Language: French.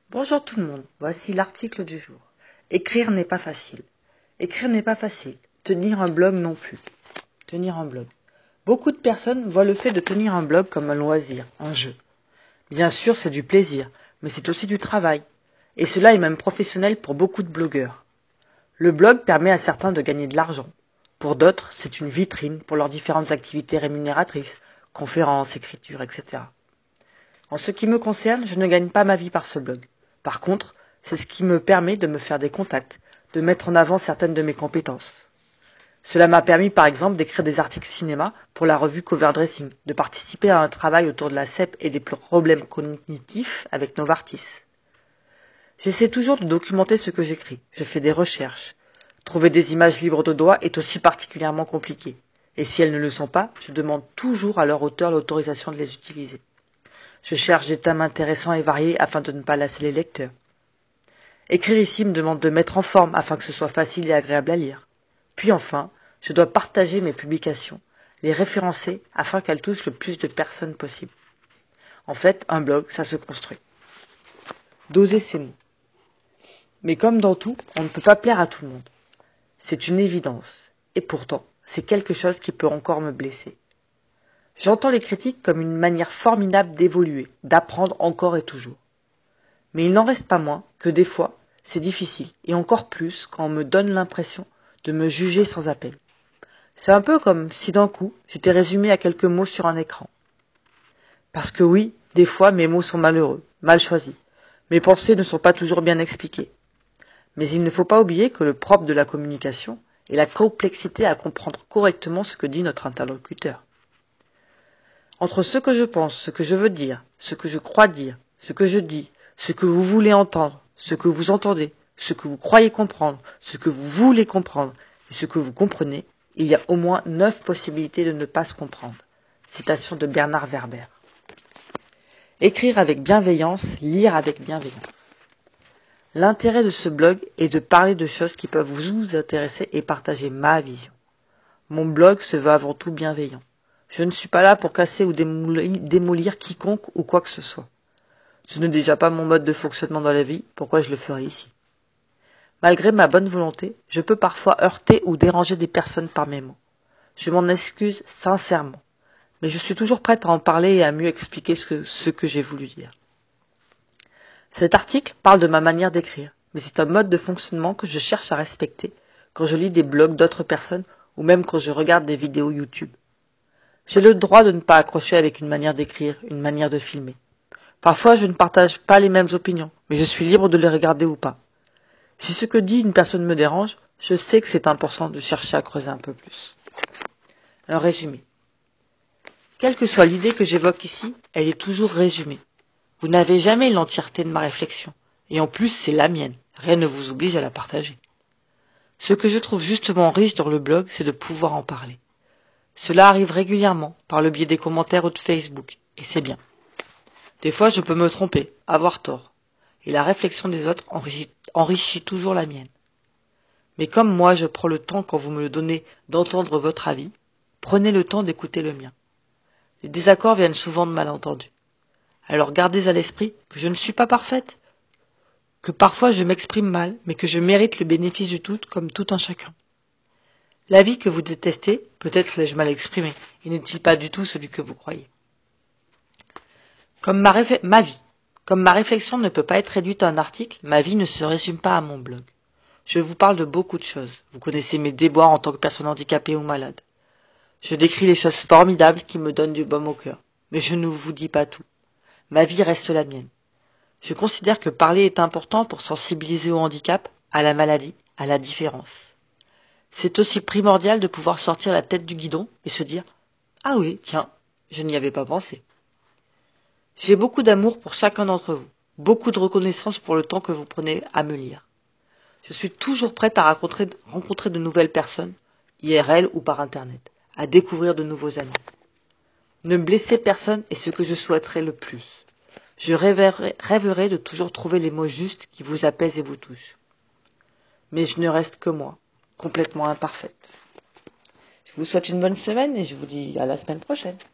Bonjour tout le monde, voici l'article du jour. Écrire n'est pas facile. Écrire n'est pas facile. Tenir un blog non plus. Tenir un blog. Beaucoup de personnes voient le fait de tenir un blog comme un loisir, un jeu. Bien sûr, c'est du plaisir, mais c'est aussi du travail. Et cela est même professionnel pour beaucoup de blogueurs. Le blog permet à certains de gagner de l'argent. Pour d'autres, c'est une vitrine pour leurs différentes activités rémunératrices, conférences, écriture, etc. En ce qui me concerne, je ne gagne pas ma vie par ce blog. Par contre, c'est ce qui me permet de me faire des contacts, de mettre en avant certaines de mes compétences. Cela m'a permis par exemple d'écrire des articles cinéma pour la revue Cover Dressing, de participer à un travail autour de la CEP et des problèmes cognitifs avec Novartis. J'essaie toujours de documenter ce que j'écris, je fais des recherches. Trouver des images libres de droit est aussi particulièrement compliqué. Et si elles ne le sont pas, je demande toujours à leur auteur l'autorisation de les utiliser. Je cherche des thèmes intéressants et variés afin de ne pas lasser les lecteurs. Écrire ici me demande de mettre en forme afin que ce soit facile et agréable à lire. Puis enfin, je dois partager mes publications, les référencer afin qu'elles touchent le plus de personnes possible. En fait, un blog, ça se construit. Doser ses mots. Mais comme dans tout, on ne peut pas plaire à tout le monde. C'est une évidence. Et pourtant, c'est quelque chose qui peut encore me blesser. J'entends les critiques comme une manière formidable d'évoluer, d'apprendre encore et toujours. Mais il n'en reste pas moins que des fois, c'est difficile, et encore plus quand on me donne l'impression de me juger sans appel. C'est un peu comme si d'un coup, j'étais résumé à quelques mots sur un écran. Parce que oui, des fois mes mots sont malheureux, mal choisis. Mes pensées ne sont pas toujours bien expliquées. Mais il ne faut pas oublier que le propre de la communication est la complexité à comprendre correctement ce que dit notre interlocuteur. Entre ce que je pense, ce que je veux dire, ce que je crois dire, ce que je dis, ce que vous voulez entendre, ce que vous entendez, ce que vous croyez comprendre, ce que vous voulez comprendre et ce que vous comprenez, il y a au moins 9 possibilités de ne pas se comprendre. Citation de Bernard Werber. Écrire avec bienveillance, lire avec bienveillance. L'intérêt de ce blog est de parler de choses qui peuvent vous intéresser et partager ma vision. Mon blog se veut avant tout bienveillant. Je ne suis pas là pour casser ou démolir quiconque ou quoi que ce soit. Ce n'est déjà pas mon mode de fonctionnement dans la vie, pourquoi je le ferais ici? Malgré ma bonne volonté, je peux parfois heurter ou déranger des personnes par mes mots. Je m'en excuse sincèrement, mais je suis toujours prête à en parler et à mieux expliquer ce que j'ai voulu dire. Cet article parle de ma manière d'écrire, mais c'est un mode de fonctionnement que je cherche à respecter quand je lis des blogs d'autres personnes ou même quand je regarde des vidéos YouTube. J'ai le droit de ne pas accrocher avec une manière d'écrire, une manière de filmer. Parfois, je ne partage pas les mêmes opinions, mais je suis libre de les regarder ou pas. Si ce que dit une personne me dérange, je sais que c'est important de chercher à creuser un peu plus. Un résumé. Quelle que soit l'idée que j'évoque ici, elle est toujours résumée. Vous n'avez jamais l'entièreté de ma réflexion, et en plus c'est la mienne, rien ne vous oblige à la partager. Ce que je trouve justement riche dans le blog, c'est de pouvoir en parler. Cela arrive régulièrement, par le biais des commentaires ou de Facebook, et c'est bien. Des fois, je peux me tromper, avoir tort, et la réflexion des autres enrichit toujours la mienne. Mais comme moi, je prends le temps, quand vous me le donnez, d'entendre votre avis, prenez le temps d'écouter le mien. Les désaccords viennent souvent de malentendus. Alors gardez à l'esprit que je ne suis pas parfaite, que parfois je m'exprime mal, mais que je mérite le bénéfice du tout comme tout un chacun. L'avis que vous détestez, peut-être l'ai-je mal exprimé, et n'est-il pas du tout celui que vous croyez. Comme ma vie. Comme ma réflexion ne peut pas être réduite à un article, ma vie ne se résume pas à mon blog. Je vous parle de beaucoup de choses. Vous connaissez mes déboires en tant que personne handicapée ou malade. Je décris les choses formidables qui me donnent du baume au cœur. Mais je ne vous dis pas tout. Ma vie reste la mienne. Je considère que parler est important pour sensibiliser au handicap, à la maladie, à la différence. C'est aussi primordial de pouvoir sortir la tête du guidon et se dire « Ah oui, tiens, je n'y avais pas pensé ». J'ai beaucoup d'amour pour chacun d'entre vous, beaucoup de reconnaissance pour le temps que vous prenez à me lire. Je suis toujours prête à rencontrer de nouvelles personnes, IRL ou par Internet, à découvrir de nouveaux amis. Ne blesser personne est ce que je souhaiterais le plus. Je rêverais de toujours trouver les mots justes qui vous apaisent et vous touchent. Mais je ne reste que moi, complètement imparfaite. Je vous souhaite une bonne semaine et je vous dis à la semaine prochaine.